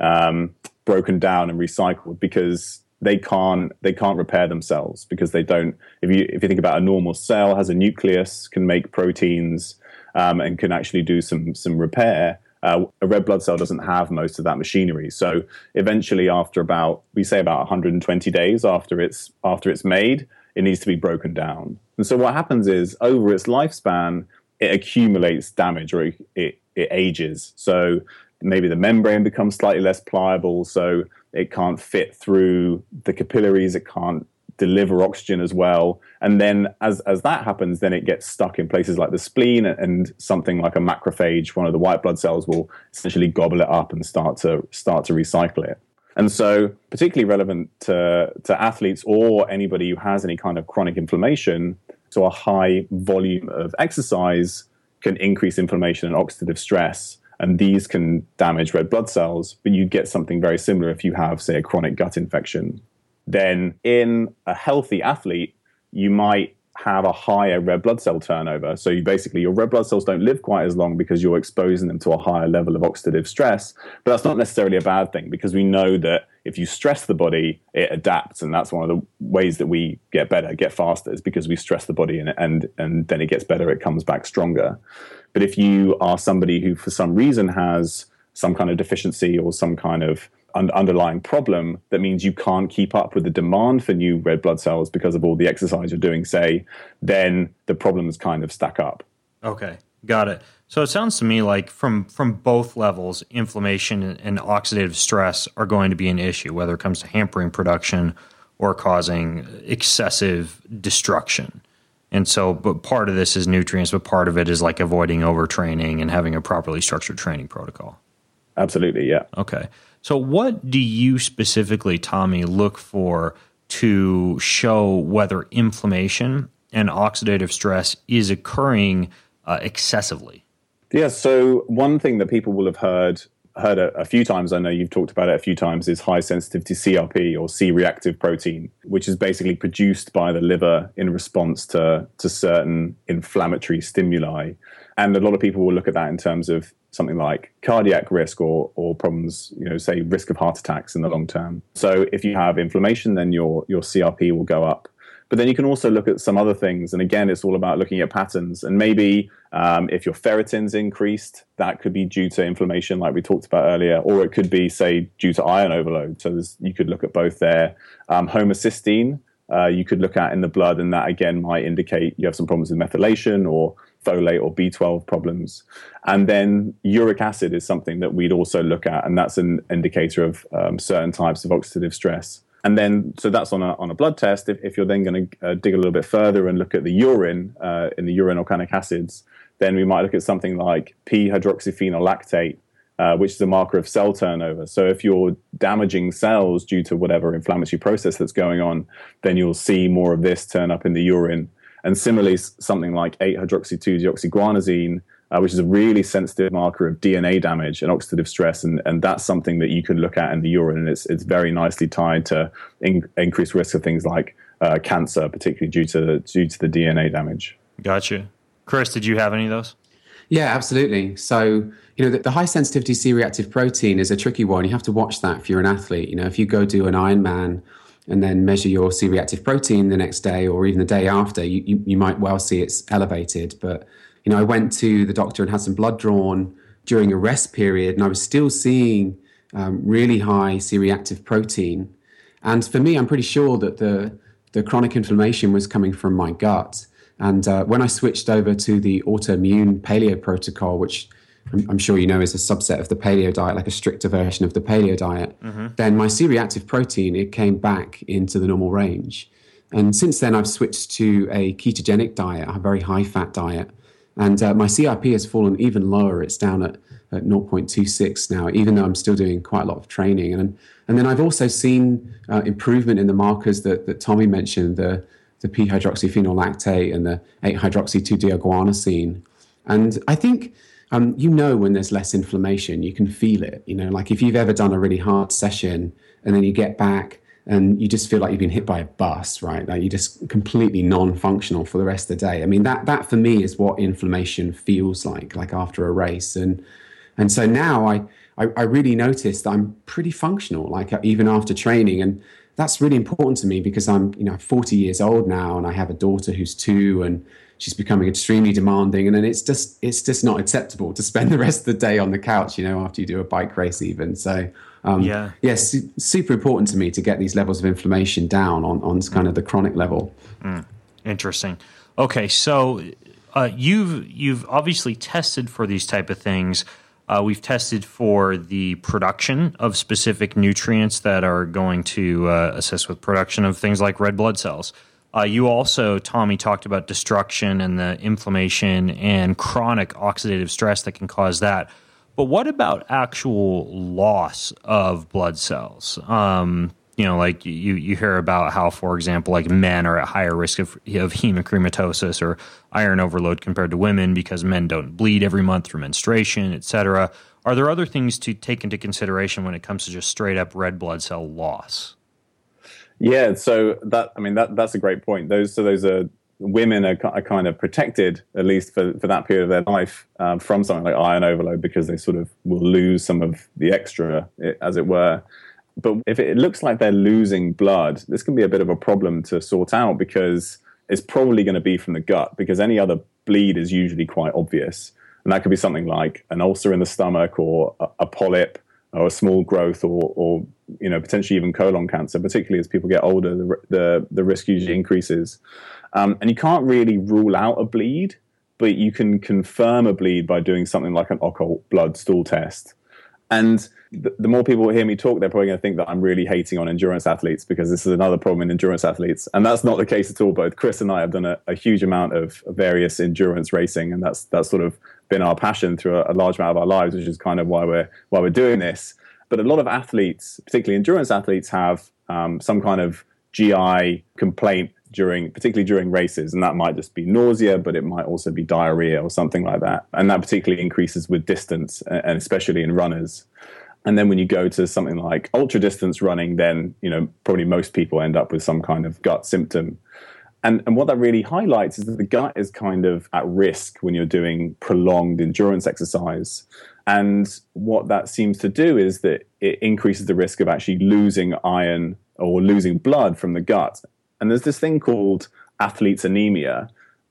broken down and recycled, because they can't repair themselves, because they don't. If you think about a normal cell, has a nucleus, can make proteins, and can actually do some repair. A red blood cell doesn't have most of that machinery. So eventually, after about 120 days after it's made, it needs to be broken down. And so what happens is, over its lifespan, it accumulates damage, or it ages. So maybe the membrane becomes slightly less pliable, so it can't fit through the capillaries, it can't deliver oxygen as well. And then as that happens, then it gets stuck in places like the spleen, and something like a macrophage, one of the white blood cells, will essentially gobble it up and start to recycle it. And so particularly relevant to athletes or anybody who has any kind of chronic inflammation, so a high volume of exercise can increase inflammation and oxidative stress, and these can damage red blood cells. But you get something very similar if you have, say, a chronic gut infection. Then in a healthy athlete, you might have a higher red blood cell turnover. So your red blood cells don't live quite as long because you're exposing them to a higher level of oxidative stress. But that's not necessarily a bad thing, because we know that if you stress the body, it adapts. And that's one of the ways that we get better, get faster, is because we stress the body, and then it gets better, it comes back stronger. But if you are somebody who for some reason has some kind of deficiency or some kind of underlying problem that means you can't keep up with the demand for new red blood cells because of all the exercise you're doing, say, then the problems kind of stack up. Okay, got it. So it sounds to me like from both levels, inflammation and oxidative stress are going to be an issue, whether it comes to hampering production or causing excessive destruction. And so, but part of this is nutrients, but part of it is like avoiding overtraining and having a properly structured training protocol. Absolutely, yeah. Okay. So what do you specifically, Tommy, look for to show whether inflammation and oxidative stress is occurring excessively? Yeah, so one thing that people will have heard a few times, I know you've talked about it a few times, is high sensitivity CRP or C-reactive protein, which is basically produced by the liver in response to certain inflammatory stimuli. And a lot of people will look at that in terms of something like cardiac risk or problems, say risk of heart attacks in the long term. So if you have inflammation, then your CRP will go up. But then you can also look at some other things. And again, it's all about looking at patterns. And maybe if your ferritin's increased, that could be due to inflammation like we talked about earlier, or it could be, say, due to iron overload. So you could look at both there. Homocysteine, you could look at in the blood, and that again might indicate you have some problems with methylation or folate or B12 problems. And then uric acid is something that we'd also look at, and that's an indicator of certain types of oxidative stress. And then, so that's on a blood test. If you're then going to dig a little bit further and look at the urine, in the urine organic acids, then we might look at something like p-hydroxyphenolactate, which is a marker of cell turnover. So if you're damaging cells due to whatever inflammatory process that's going on, then you'll see more of this turn up in the urine. And similarly, something like 8-hydroxy-2-deoxyguanosine, which is a really sensitive marker of DNA damage and oxidative stress. And that's something that you can look at in the urine. And it's very nicely tied to increased risk of things like cancer, particularly due to the DNA damage. Gotcha. Chris, did you have any of those? Yeah, absolutely. So, the high sensitivity C-reactive protein is a tricky one. You have to watch that if you're an athlete. If you go do an Ironman and then measure your C-reactive protein the next day or even the day after, you might well see it's elevated. But I went to the doctor and had some blood drawn during a rest period, and I was still seeing really high C-reactive protein. And for me, I'm pretty sure that the chronic inflammation was coming from my gut. And when I switched over to the autoimmune paleo protocol, which I'm sure you know is a subset of the paleo diet, like a stricter version of the paleo diet, then my C-reactive protein, it came back into the normal range. And since then, I've switched to a ketogenic diet, a very high-fat diet. And my CRP has fallen even lower. It's down at 0.26 now, even though I'm still doing quite a lot of training. And then I've also seen improvement in the markers that Tommy mentioned, the p-hydroxyphenolactate and the 8-hydroxy-2-deoguanosine. And I think, when there's less inflammation, you can feel it. Like if you've ever done a really hard session and then you get back and you just feel like you've been hit by a bus, right? Like you're just completely non-functional for the rest of the day. I mean, that for me is what inflammation feels like after a race. And so now I really notice that I'm pretty functional, like even after training. And that's really important to me because I'm 40 years old now and I have a daughter who's 2 and she's becoming extremely demanding. And then it's just not acceptable to spend the rest of the day on the couch, after you do a bike race even. So yes, super important to me to get these levels of inflammation down on kind of the chronic level. Interesting. Okay, so you've obviously tested for these type of things. We've tested for the production of specific nutrients that are going to assist with production of things like red blood cells. You also, Tommy, talked about destruction and the inflammation and chronic oxidative stress that can cause that. But what about actual loss of blood cells? Like you hear about how, for example, like men are at higher risk of hemochromatosis or iron overload compared to women because men don't bleed every month through menstruation, et cetera. Are there other things to take into consideration when it comes to just straight up red blood cell loss? Yeah, so that's a great point. Those are women are kind of protected, at least for that period of their life, from something like iron overload because they sort of will lose some of the extra, as it were. But if it looks like they're losing blood, this can be a bit of a problem to sort out because it's probably going to be from the gut because any other bleed is usually quite obvious. And that could be something like an ulcer in the stomach or a polyp or a small growth or potentially even colon cancer, particularly as people get older, the risk usually increases. And you can't really rule out a bleed, but you can confirm a bleed by doing something like an occult blood stool test. And the more people hear me talk, they're probably going to think that I'm really hating on endurance athletes, because this is another problem in endurance athletes. And that's not the case at all. Both Chris and I have done a huge amount of various endurance racing, and that's sort of been our passion through a large amount of our lives, which is kind of why we're doing this. But a lot of athletes, particularly endurance athletes, have some kind of GI complaint particularly during races, and that might just be nausea, but it might also be diarrhea or something like that. And that particularly increases with distance, and especially in runners. And then when you go to something like ultra distance running, then probably most people end up with some kind of gut symptom. And what that really highlights is that the gut is kind of at risk when you're doing prolonged endurance exercise. And what that seems to do is that it increases the risk of actually losing iron or losing blood from the gut. And there's this thing called athlete's anemia,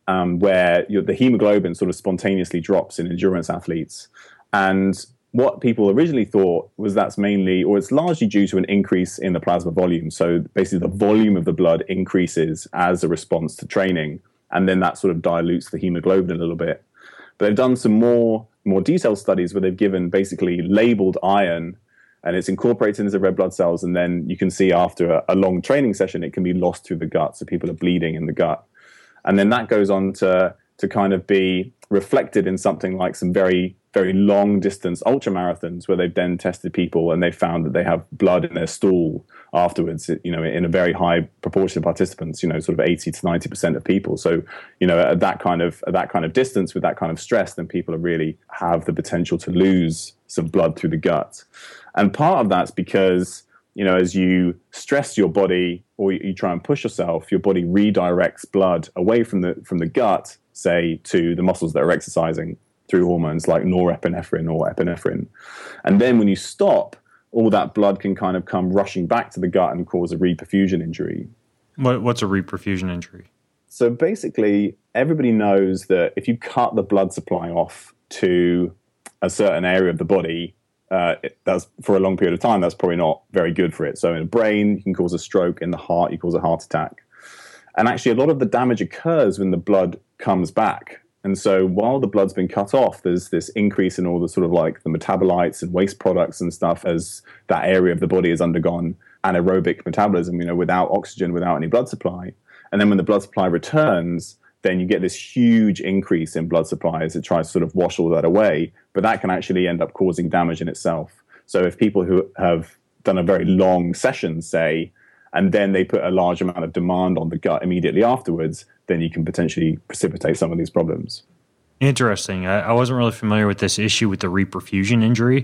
where the hemoglobin sort of spontaneously drops in endurance athletes. And what people originally thought was that's mainly, or it's largely due to an increase in the plasma volume. So basically the volume of the blood increases as a response to training, and then that sort of dilutes the hemoglobin a little bit. But they've done some more detailed studies where they've given basically labeled iron, and it's incorporated into red blood cells, and then you can see after a long training session, it can be lost through the gut, so people are bleeding in the gut. And then that goes on to kind of be reflected in something like some very, very long distance ultra marathons, where they've then tested people and they found that they have blood in their stool afterwards, in a very high proportion of participants, sort of 80 to 90% of people. So, at that kind of distance with that kind of stress, then people really have the potential to lose some blood through the gut. And part of that's because, as you stress your body or you try and push yourself, your body redirects blood away from the gut, say, to the muscles that are exercising through hormones like norepinephrine or epinephrine. And then when you stop, all that blood can kind of come rushing back to the gut and cause a reperfusion injury. What's a reperfusion injury? So basically, everybody knows that if you cut the blood supply off to a certain area of the body, that's for a long period of time, that's probably not very good for it. So in the brain, you can cause a stroke. In the heart, you cause a heart attack. And actually, a lot of the damage occurs when the blood comes back. And so while the blood's been cut off, there's this increase in all the sort of like the metabolites and waste products and stuff as that area of the body has undergone anaerobic metabolism, without oxygen, without any blood supply. And then when the blood supply returns, then you get this huge increase in blood supply as it tries to sort of wash all that away. But that can actually end up causing damage in itself. So if people who have done a very long session, say, and then they put a large amount of demand on the gut immediately afterwards, then you can potentially precipitate some of these problems. Interesting. I wasn't really familiar with this issue with the reperfusion injury.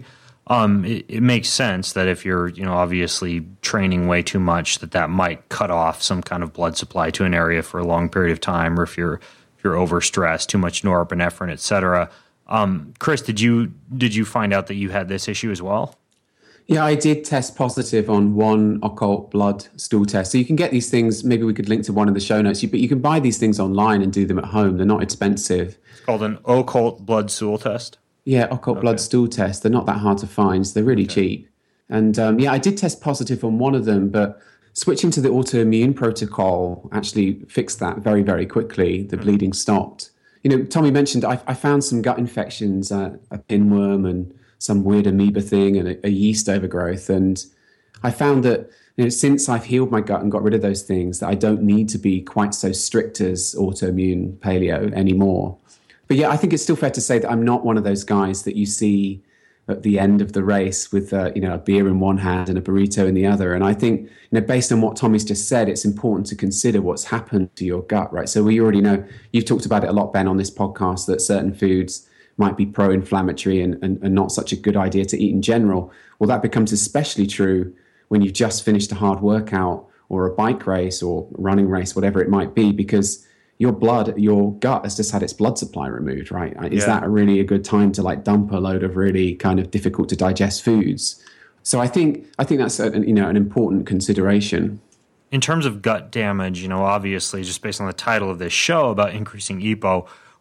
It makes sense that if you're, obviously training way too much, that might cut off some kind of blood supply to an area for a long period of time, or if you're overstressed, too much norepinephrine, et cetera. Chris, did you find out that you had this issue as well? Yeah, I did test positive on one occult blood stool test. So you can get these things, maybe we could link to one in the show notes, but you can buy these things online and do them at home. They're not expensive. It's called an occult blood stool test? Yeah, occult blood stool test. They're not that hard to find, so they're really cheap. And I did test positive on one of them, but switching to the autoimmune protocol actually fixed that very, very quickly. The bleeding stopped. Tommy mentioned I found some gut infections, a pinworm and some weird amoeba thing and a yeast overgrowth. And I found that since I've healed my gut and got rid of those things, that I don't need to be quite so strict as autoimmune paleo anymore. But yeah, I think it's still fair to say that I'm not one of those guys that you see at the end of the race with a beer in one hand and a burrito in the other. And I think based on what Tommy's just said, it's important to consider what's happened to your gut, right? So we already know, you've talked about it a lot, Ben, on this podcast, that certain foods might be pro-inflammatory and not such a good idea to eat in general. Well, that becomes especially true when you've just finished a hard workout or a bike race or running race, whatever it might be, because your gut has just had its blood supply removed, right? Is that really a good time to dump a load of really kind of difficult to digest foods? So I think that's an important consideration. In terms of gut damage, obviously, just based on the title of this show about increasing EPO,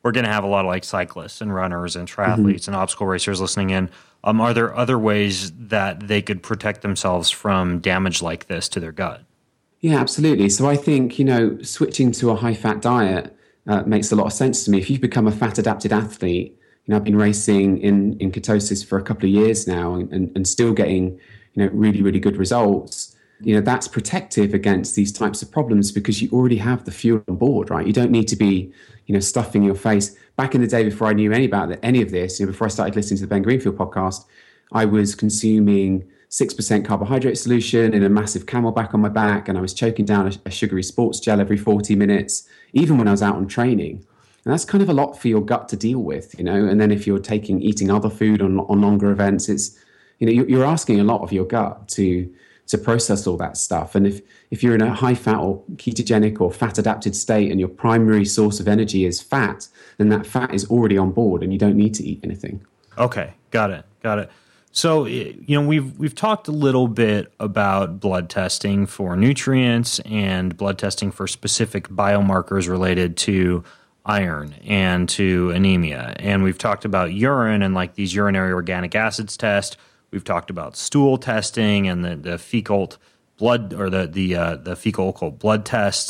we're going to have a lot of like cyclists and runners and triathletes and obstacle racers listening in. Are there other ways that they could protect themselves from damage like this to their gut? Yeah, absolutely. So I think, switching to a high-fat diet makes a lot of sense to me. If you've become a fat-adapted athlete, I've been racing in ketosis for a couple of years now and still getting, really, really good results. That's protective against these types of problems because you already have the fuel on board, right? You don't need to be, stuffing your face. Back in the day before I knew any of this, before I started listening to the Ben Greenfield podcast, I was consuming 6% carbohydrate solution in a massive Camelback on my back, and I was choking down a sugary sports gel every 40 minutes, even when I was out on training. And that's kind of a lot for your gut to deal with, And then if you're eating other food on longer events, it's, you're asking a lot of your gut to process all that stuff. And if you're in a high fat or ketogenic or fat adapted state and your primary source of energy is fat, then that fat is already on board and you don't need to eat anything. Okay. Got it. So, we've talked a little bit about blood testing for nutrients and blood testing for specific biomarkers related to iron and to anemia. And we've talked about urine and like these urinary organic acids test. We've talked about stool testing and the fecal blood or the fecal occult blood test.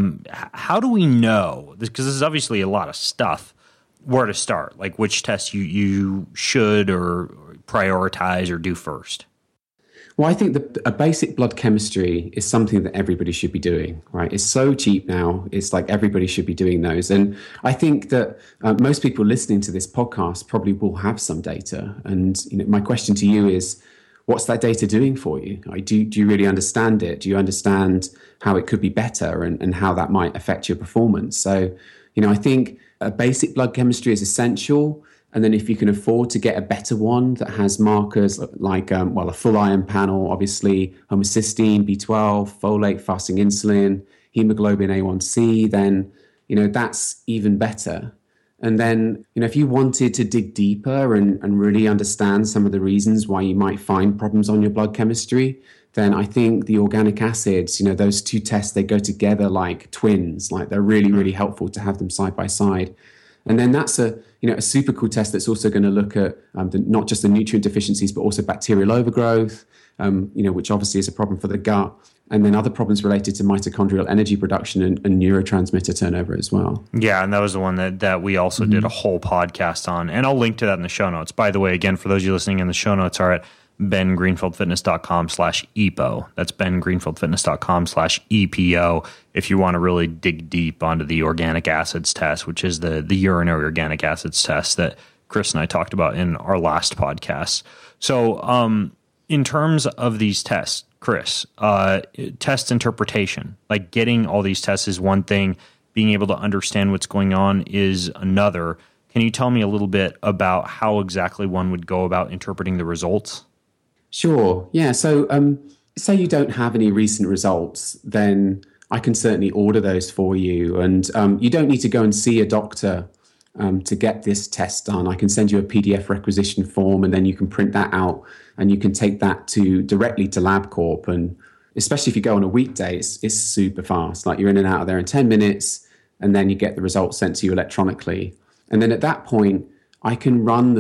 How do we know? Because this is obviously a lot of stuff. Where to start? Like which tests you should or prioritize or do first? Well, I think that a basic blood chemistry is something that everybody should be doing, right? It's so cheap now. It's like everybody should be doing those. And I think that most people listening to this podcast probably will have some data. And my question to you is, what's that data doing for you? Do you really understand it? Do you understand how it could be better and how that might affect your performance? So, I think a basic blood chemistry is essential. And then if you can afford to get a better one that has markers like, a full iron panel, obviously, homocysteine, B12, folate, fasting insulin, hemoglobin A1C, then, that's even better. And then, if you wanted to dig deeper and really understand some of the reasons why you might find problems on your blood chemistry, then I think the organic acids, those two tests, they go together like twins, like they're really, really helpful to have them side by side. And then that's a super cool test that's also going to look at not just the nutrient deficiencies, but also bacterial overgrowth, which obviously is a problem for the gut. And then other problems related to mitochondrial energy production and neurotransmitter turnover as well. Yeah, and that was the one that we also did a whole podcast on. And I'll link to that in the show notes. By the way, again, for those of you listening in, the show notes are at bengreenfieldfitness.com/EPO. That's bengreenfieldfitness.com/EPO if you want to really dig deep onto the organic acids test, which is the urinary organic acids test that Chris and I talked about in our last podcast. So in terms of these tests, Chris, test interpretation, like getting all these tests is one thing, being able to understand what's going on is another. Can you tell me a little bit about how exactly one would go about interpreting the results? Sure. Yeah. So say you don't have any recent results, then I can certainly order those for you. And you don't need to go and see a doctor to get this test done. I can send you a PDF requisition form and then you can print that out and you can take that directly to LabCorp. And especially if you go on a weekday, it's super fast. Like you're in and out of there in 10 minutes and then you get the results sent to you electronically. And then at that point, I can run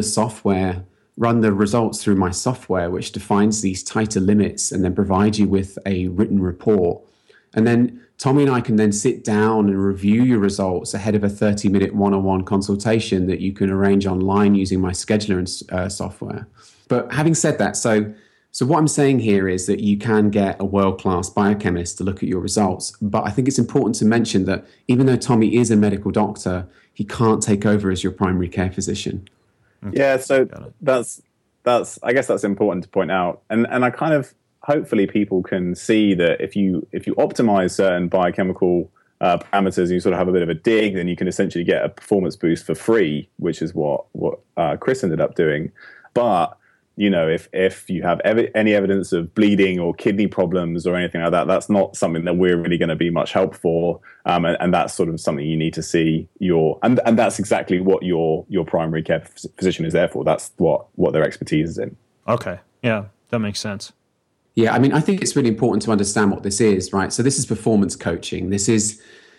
the results through my software, which defines these tighter limits and then provide you with a written report. And then Tommy and I can then sit down and review your results ahead of a 30-minute one-on-one consultation that you can arrange online using my scheduler and software. But having said that, so what I'm saying here is that you can get a world-class biochemist to look at your results. But I think it's important to mention that even though Tommy is a medical doctor, he can't take over as your primary care physician. Yeah, so that's I guess that's important to point out, and I kind of hopefully people can see that if you optimize certain biochemical parameters and you sort of have a bit of a dig, then you can essentially get a performance boost for free, which is what Chris ended up doing. But if you have any evidence of bleeding or kidney problems or anything like that, that's not something that we're really going to be much help for. And that's sort of something you need to see and that's exactly what your primary care physician is there for. That's what their expertise is in. Okay. Yeah, that makes sense. Yeah, I mean, I think it's really important to understand what this is, right? So this is performance coaching. This is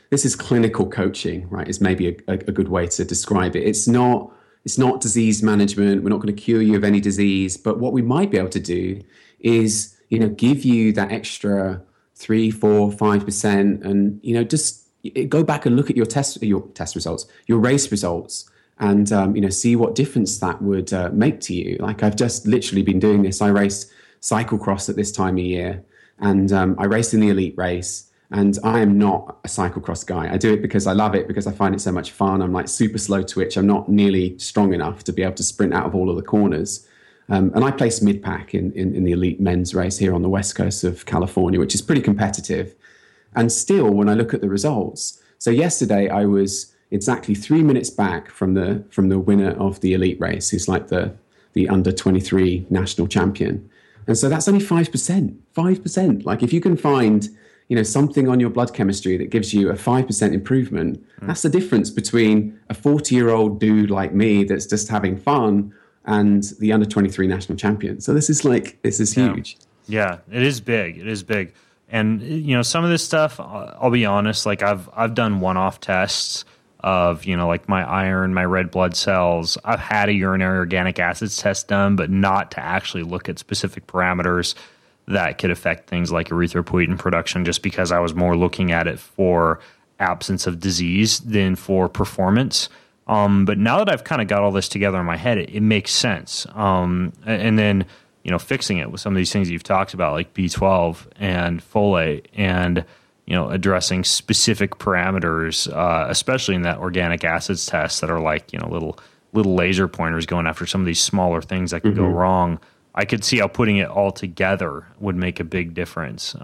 this is clinical coaching, right? Is maybe a good way to describe it. It's not disease management. We're not going to cure you of any disease, but what we might be able to do is, give you that extra 3, 4, 5%, and just go back and look at your test results, your race results, and see what difference that would make to you. Like, I've just literally been doing this. I race cyclocross at this time of year, and I race in the elite race. And I am not a cyclocross guy. I do it because I love it, because I find it so much fun. I'm like super slow twitch. I'm not nearly strong enough to be able to sprint out of all of the corners. And I place mid-pack in the elite men's race here on the west coast of California, which is pretty competitive. And still, when I look at the results, so yesterday I was exactly 3 minutes back from the winner of the elite race, who's like the under 23 national champion. And so that's only 5%. 5%. Like, if you can find something on your blood chemistry that gives you a 5% improvement, that's the difference between a 40-year-old dude like me that's just having fun and the under 23 national champion. So this is huge. Yeah, it is big. It is big. And some of this stuff, I'll be honest, like I've done one-off tests of, like my iron, my red blood cells. I've had a urinary organic acids test done, but not to actually look at specific parameters that could affect things like erythropoietin production, just because I was more looking at it for absence of disease than for performance. But now that I've kind of got all this together in my head, it makes sense. And then, fixing it with some of these things you've talked about, like B12 and folate, and, addressing specific parameters, especially in that organic acids test that are like, little laser pointers going after some of these smaller things that could go wrong. I could see how putting it all together would make a big difference.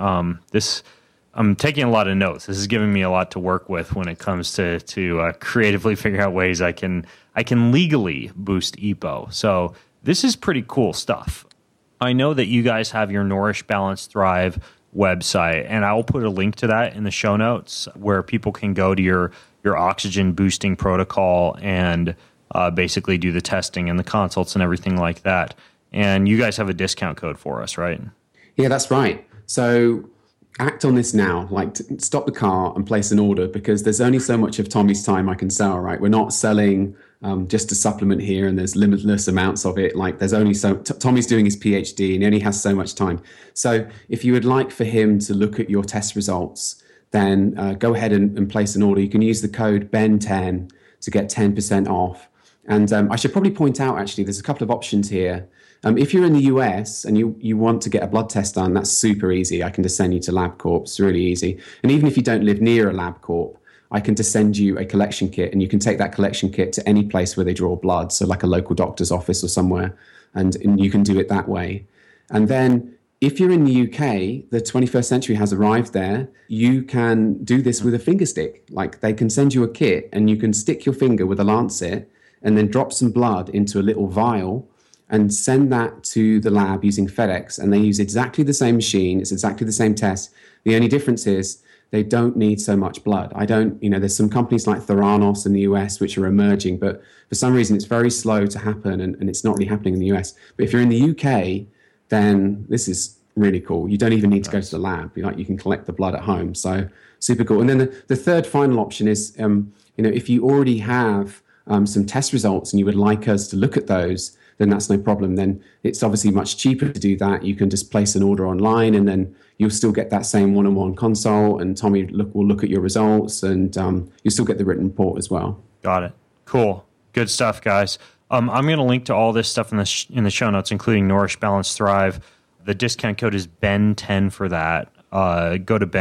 I'm taking a lot of notes. This is giving me a lot to work with when it comes to creatively figuring out ways I can legally boost EPO. So this is pretty cool stuff. I know that you guys have your Nourish, Balance, Thrive website, and I will put a link to that in the show notes where people can go to your oxygen boosting protocol and basically do the testing and the consults and everything like that. And you guys have a discount code for us, right? Yeah, that's right. So act on this now, like stop the car and place an order, because there's only so much of Tommy's time I can sell, right? We're not selling just a supplement here and there's limitless amounts of it. Like, there's only Tommy's doing his PhD and he only has so much time. So if you would like for him to look at your test results, then go ahead and place an order. You can use the code BEN10 to get 10% off. And I should probably point out, actually, there's a couple of options here. If you're in the US and you want to get a blood test done, that's super easy. I can just send you to LabCorp. It's really easy. And even if you don't live near a LabCorp, I can just send you a collection kit, and you can take that collection kit to any place where they draw blood, so like a local doctor's office or somewhere, and you can do it that way. And then if you're in the UK, the 21st century has arrived there. You can do this with a finger stick. Like, they can send you a kit and you can stick your finger with a lancet and then drop some blood into a little vial and send that to the lab using FedEx. And they use exactly the same machine. It's exactly the same test. The only difference is they don't need so much blood. There's some companies like Theranos in the US which are emerging, but for some reason it's very slow to happen, and it's not really happening in the US. But if you're in the UK, then this is really cool. You don't even need to go to the lab. You can collect the blood at home. So super cool. And then the third final option is, if you already have some test results and you would like us to look at those, then that's no problem. Then it's obviously much cheaper to do that. You can just place an order online, and then you'll still get that same one-on-one consult, and Tommy will look at your results, and you'll still get the written report as well. Got it. Cool. Good stuff, guys. I'm going to link to all this stuff in the show notes, including Nourish, Balance, Thrive. The discount code is BEN10 for that. Go to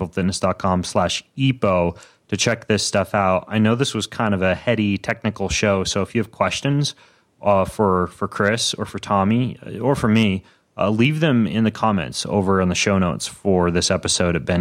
bengreenfieldfitness.com/EPO to check this stuff out. I know this was kind of a heady technical show, so if you have questions for Chris or for Tommy or for me, leave them in the comments over on the show notes for this episode at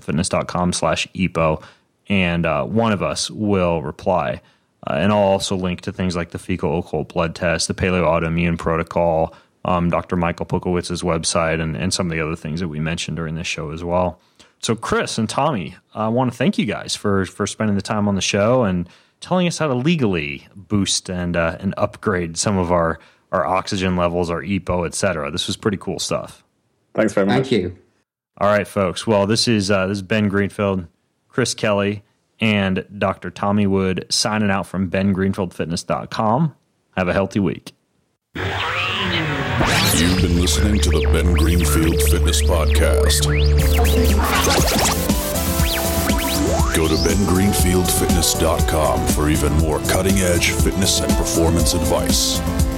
bengreenfieldfitness.com/EPO, and one of us will reply. And I'll also link to things like the fecal occult blood test, the paleo autoimmune protocol, Dr. Michael Pukowitz's website, and some of the other things that we mentioned during this show as well. So Chris and Tommy, I want to thank you guys for spending the time on the show and telling us how to legally boost and upgrade some of our oxygen levels, our EPO, et cetera. This was pretty cool stuff. Thanks very much. Thank you. All right, folks. Well, this is Ben Greenfield, Chris Kelly, and Dr. Tommy Wood signing out from BenGreenfieldFitness.com. Have a healthy week. You've been listening to the Ben Greenfield Fitness Podcast. Go to BenGreenfieldFitness.com for even more cutting-edge fitness and performance advice.